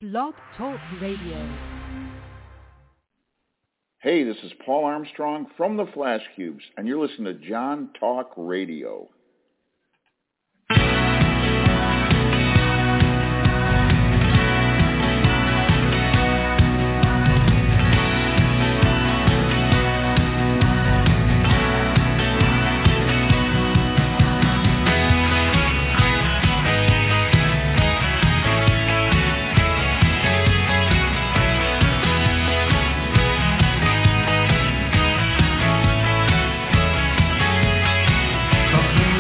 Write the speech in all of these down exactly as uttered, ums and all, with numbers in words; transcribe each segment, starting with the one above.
Blog Talk Radio. Hey, this is Paul Armstrong from the Flash Cubes, and you're listening to John Talk Radio. Talking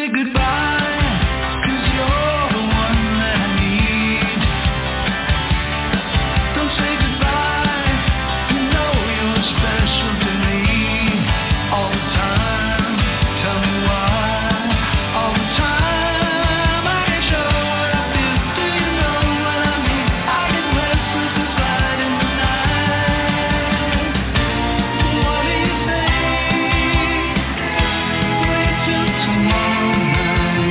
Tomorrow night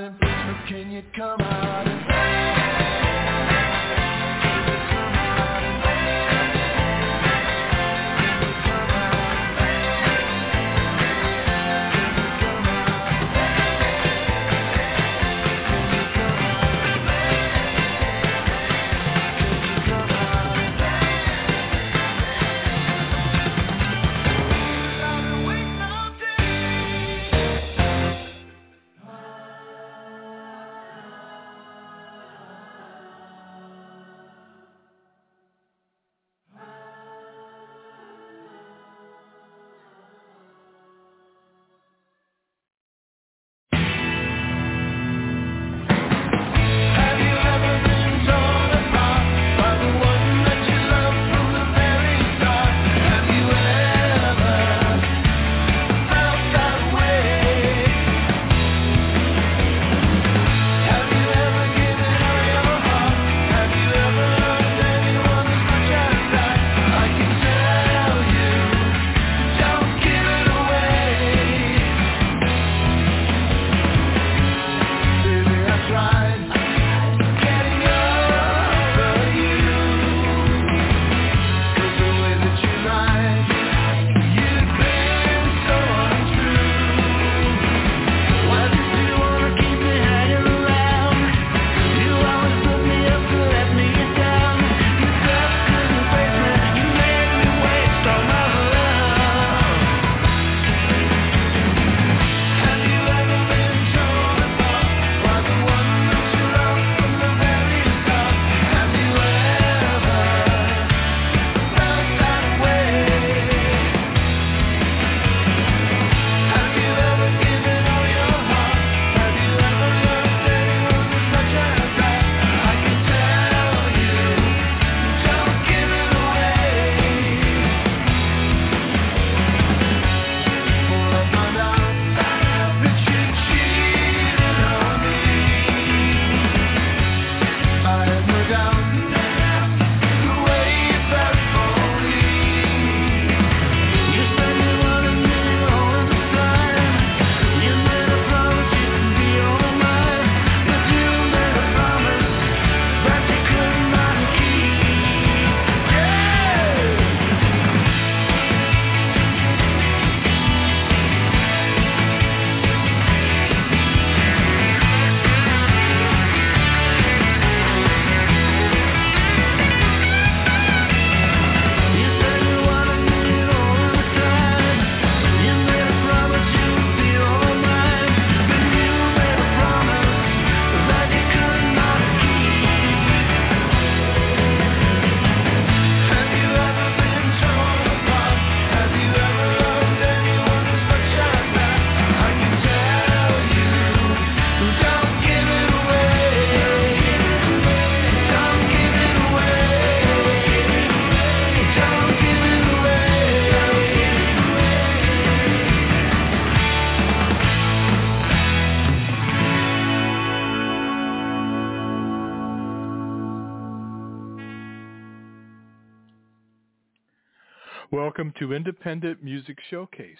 Welcome to Independent Music Showcase.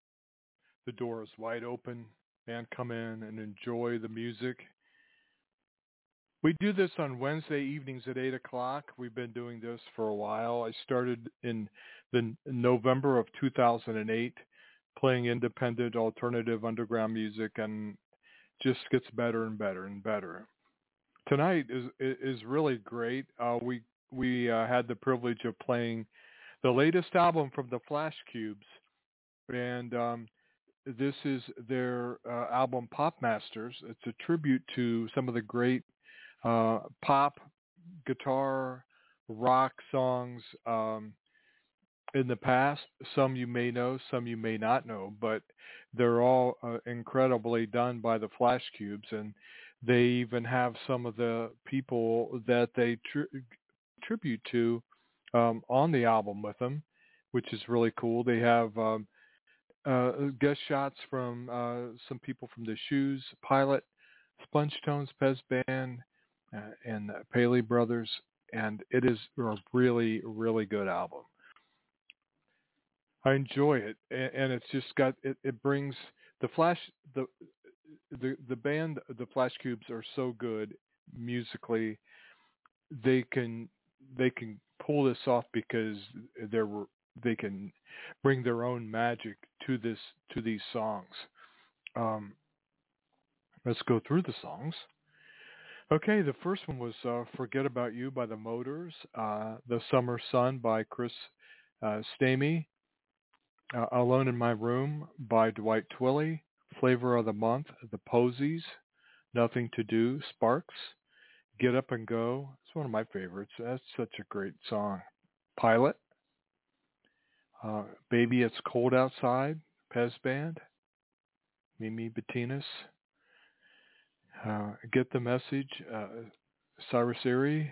The door is wide open, and come in and enjoy the music. We do this on Wednesday evenings at eight o'clock. We've been doing this for a while. I started in the in November of two thousand eight playing independent alternative underground music, and just gets better and better and better. Tonight is is really great. Uh, we we uh, had the privilege of playing the latest album from the Flash Cubes, and um, this is their uh, album Pop Masters. It's a tribute to some of the great uh, pop, guitar, rock songs um, in the past. Some you may know, some you may not know, but they're all uh, incredibly done by the Flash Cubes, and they even have some of the people that they tri- tribute to Um, on the album with them, which is really cool. They have um, uh, guest shots from uh, some people from the Shoes, Pilot, Sponge Tones, Pez Band, uh, and the Paley Brothers, and it is a really, really good album. I enjoy it, and, and it's just got it, it brings the Flash. The the the band, the Flash Cubes, are so good musically. They can they can pull this off because they're they can bring their own magic to this to these songs. Um, let's go through the songs. Okay, the first one was uh, "Forget About You" by the Motors, uh, "The Summer Sun" by Chris uh, Stamey, uh, "Alone in My Room" by Dwight Twilley, "Flavor of the Month," The Posies, "Nothing to Do," Sparks, "Get Up and Go." It's one of my favorites. That's such a great song. "Pilot," uh, "Baby It's Cold Outside," Pez Band, Mimi Bettinas, uh, "Get the Message," uh, Cyrus Erie,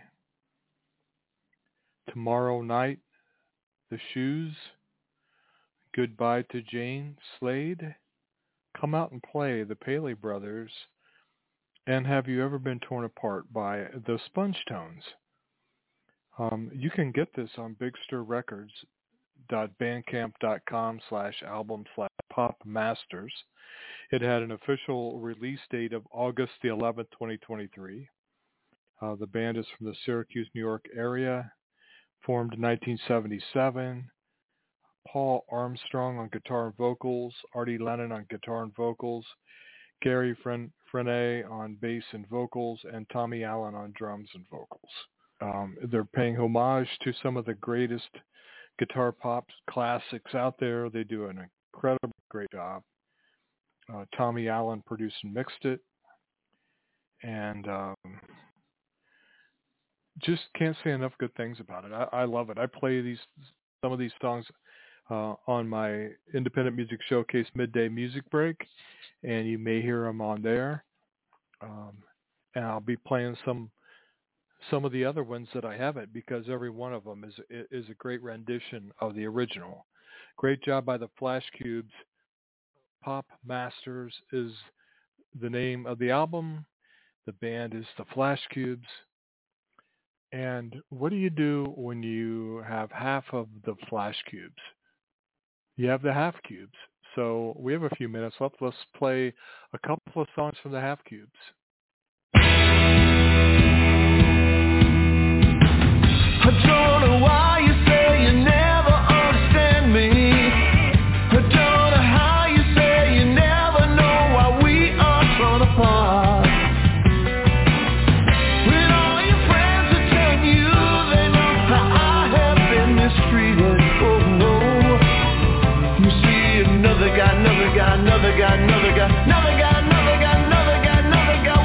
"Tomorrow Night," The Shoes, "Goodbye to Jane," Slade, "Come Out and Play," the Paley Brothers, and "Have You Ever Been Torn Apart" by the Sponge Tones. Um, you can get this on big stir records dot bandcamp dot com slash album slash pop masters. It had an official release date of August the eleventh, twenty twenty-three. Uh, the band is from the Syracuse, New York area, formed in nineteen seventy-seven. Paul Armstrong on guitar and vocals, Artie Lennon on guitar and vocals, Gary Fren- Frenet on bass and vocals, and Tommy Allen on drums and vocals. Um, they're paying homage to some of the greatest guitar pop classics out there. They do an incredible, great job. Uh, Tommy Allen produced and mixed it, and um, just can't say enough good things about it. I, I love it. I play these some of these songs uh, on my Independent Music Showcase Midday Music Break, and you may hear them on there. Um, and I'll be playing some some of the other ones that I haven't, because every one of them is is a great rendition of the original. Great job by the Flash Cubes. Pop Masters is the name of the album. The band is the Flash Cubes. And what do you do when you have half of the Flash Cubes? You have the half cubes. So we have a few minutes left. Let's play a couple of songs from the half cubes. I don't know why you say you never understand me. I don't know how you say you never know why we are torn apart. When all your friends are telling you they know how I have been mistreated. Oh no. You see another guy, another guy, another guy, another guy, another guy, another guy, another guy, another guy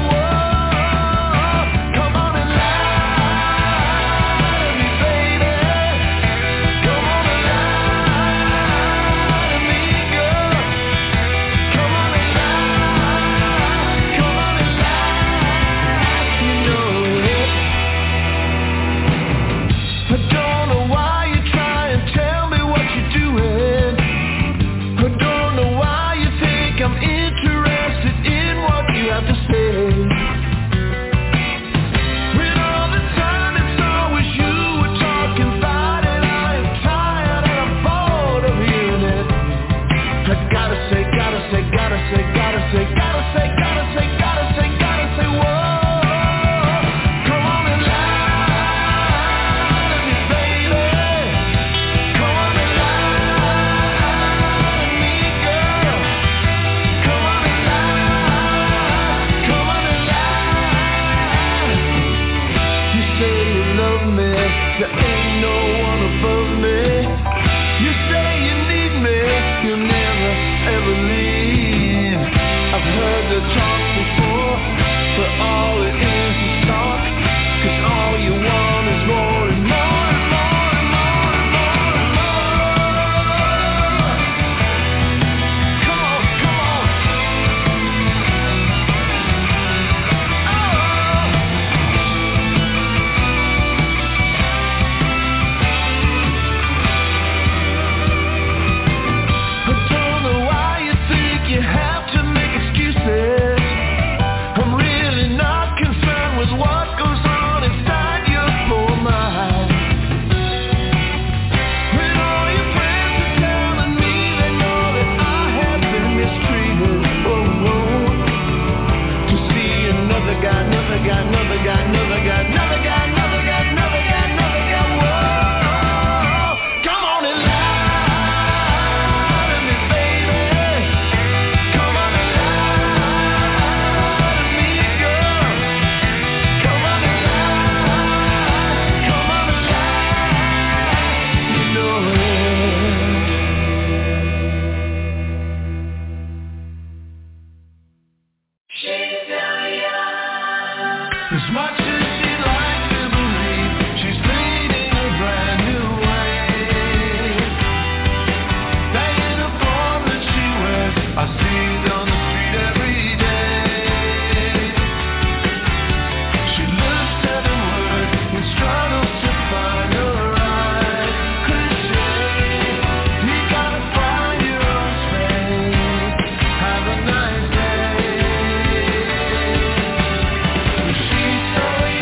She's so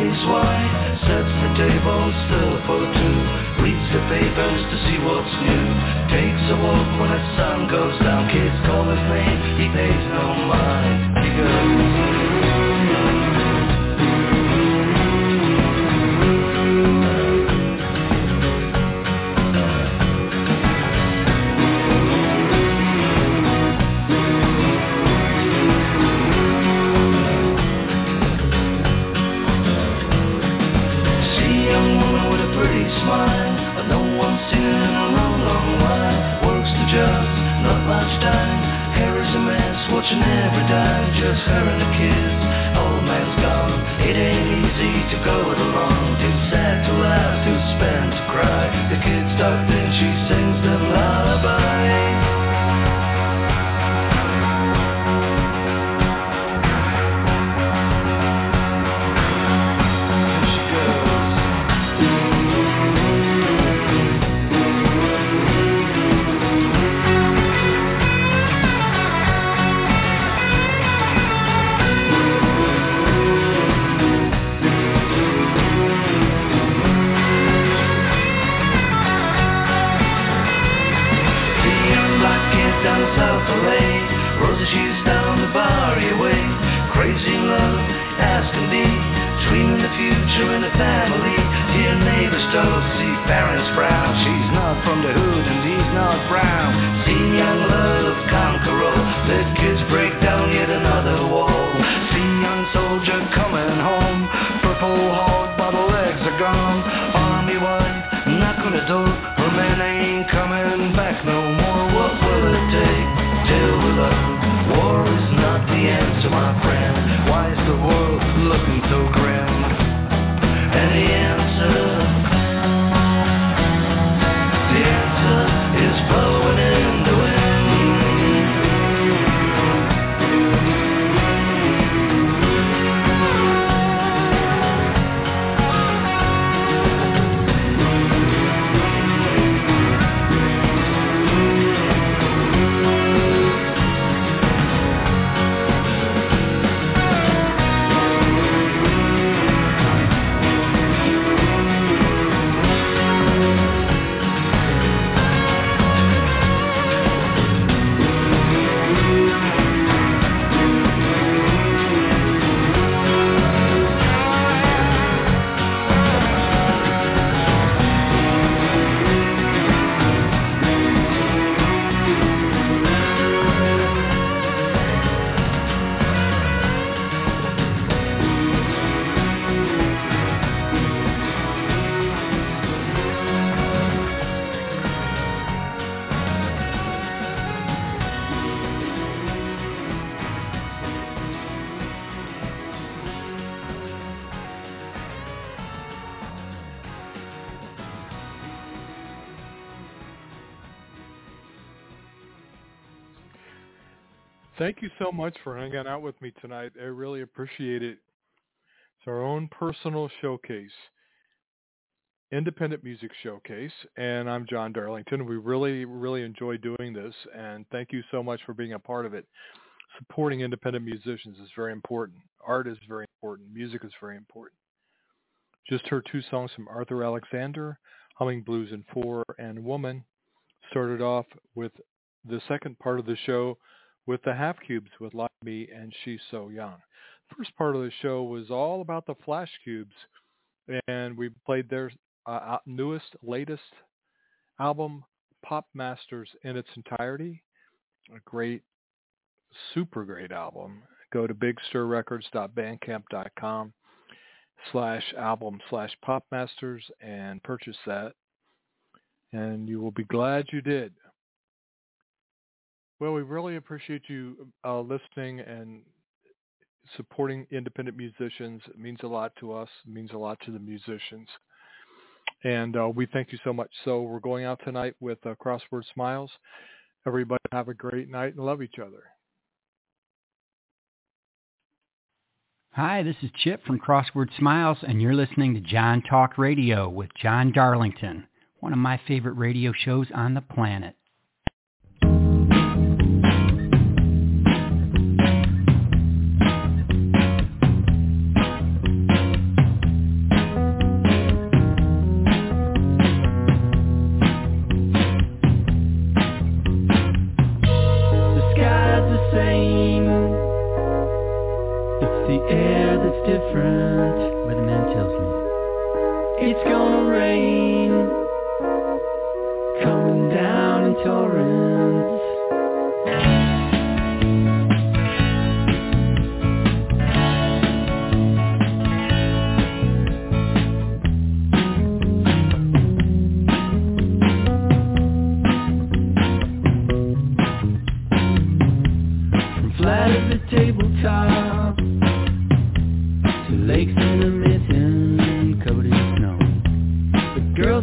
face white, sets the table still for two, reads the papers to see what's new, takes a walk when the sun goes down, kids call his name, he pays no mind, he goes. Watching every dime, just her and the kids. Old man's gone, it ain't easy to go it alone. Too sad to laugh, too spent to cry. The kids talk, then she sings them lullaby. She's down the Barry way, crazy love, asking deep, dreaming the future in a family. Dear neighbors don't see parents frown. She's not from the hood and he's not brown. See young love conquer all, let kids break down yet another wall. See young soldier coming home, purple heart but the legs are gone. Army wife, knock on the door, her man ain't coming back no more. What will it take till we love? War is not the answer, my friend. Why is the world looking so grim? And the answer, the answer is blowing in the wind. Thank you so much for hanging out with me tonight. I really appreciate it. It's our own personal showcase, independent music showcase, and I'm John Darlington. We really, really enjoy doing this, and thank you so much for being a part of it. Supporting independent musicians is very important. Art is very important. Music is very important. Just heard two songs from Arthur Alexander, Humming Blues in Four and Woman. Started off with the second part of the show with the Half Cubes with Like Me and She's So Young. First part of the show was all about the Flash Cubes, and we played their uh, newest, latest album, Pop Masters, in its entirety. A great, super great album. Go to big stir records dot bandcamp dot com slash album slash Pop Masters and purchase that, and you will be glad you did. Well, we really appreciate you uh, listening and supporting independent musicians. It means a lot to us. It means a lot to the musicians. And uh, we thank you so much. So we're going out tonight with uh, Crossword Smiles. Everybody have a great night and love each other. Hi, this is Chip from Crossword Smiles, and you're listening to John Talk Radio with John Darlington, one of my favorite radio shows on the planet.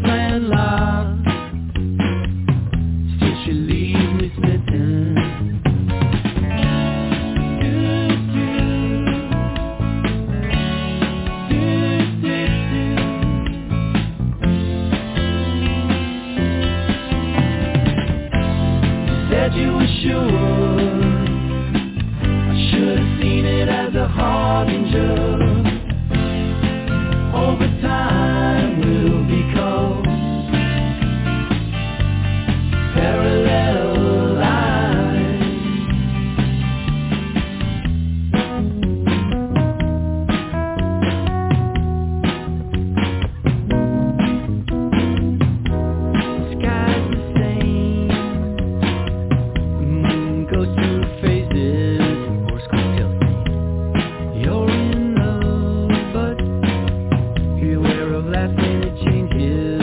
landlocked. Still she leaves me smitten. Said you were sure. I should have seen it as a harbinger. Over time we'll become parallel lines. The sky's the same. The moon goes through phases. Horse could tell me you're in love, but beware of last minute changes.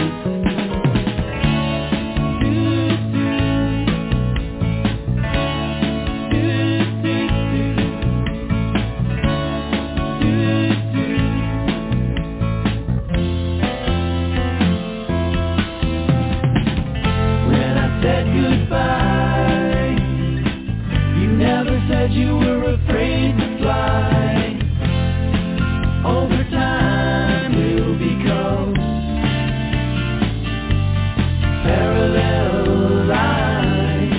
When I said goodbye, you never said you were afraid to fly. Over time we'll become parallel lines.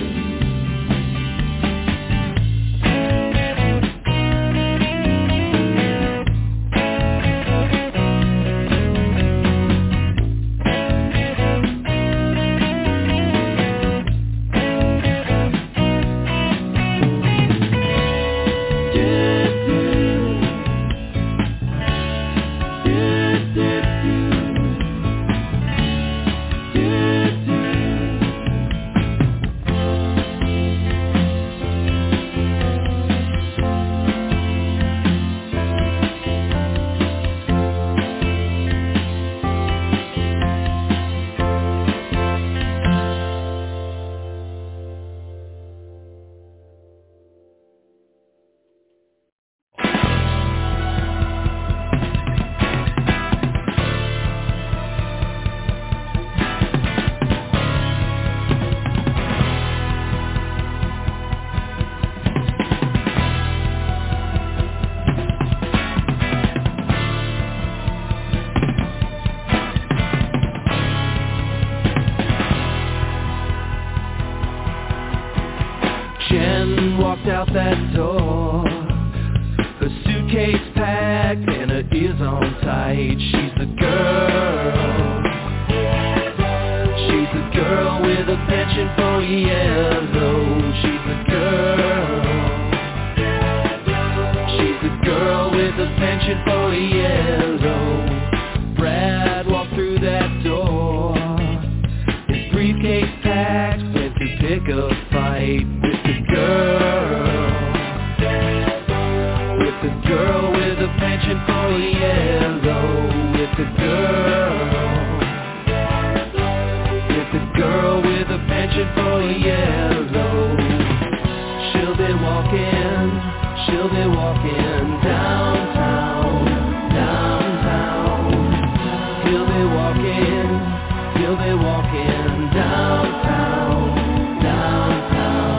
Jen walked out that door, her suitcase packed and her ears on tight. She's the girl, she's the girl with a penchant for yellow. She's the girl, she's the girl with a penchant for yellow. Brad walked through that door, his briefcase packed, went to pick a fight. Girl, with the girl with a penchant for yellow. With the girl, with the girl with a penchant for yellow. She'll be walking, she'll be walking downtown, downtown. He'll be walking, he'll be walking downtown, downtown.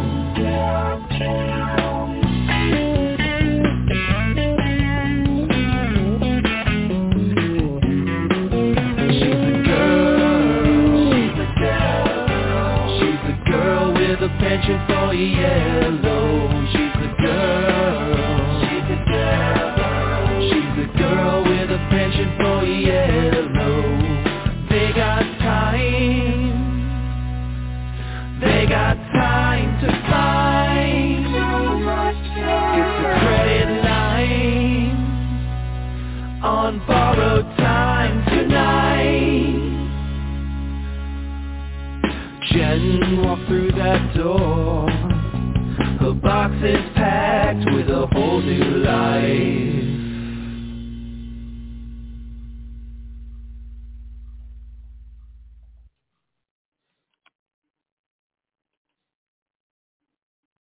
Penchant for yellow. She's the girl, she's the girl, she's the girl with a penchant for yellow. They got time, they got time to find. It's a credit line on borrowed time tonight. Jen walked through that door, her box is packed with a whole new life.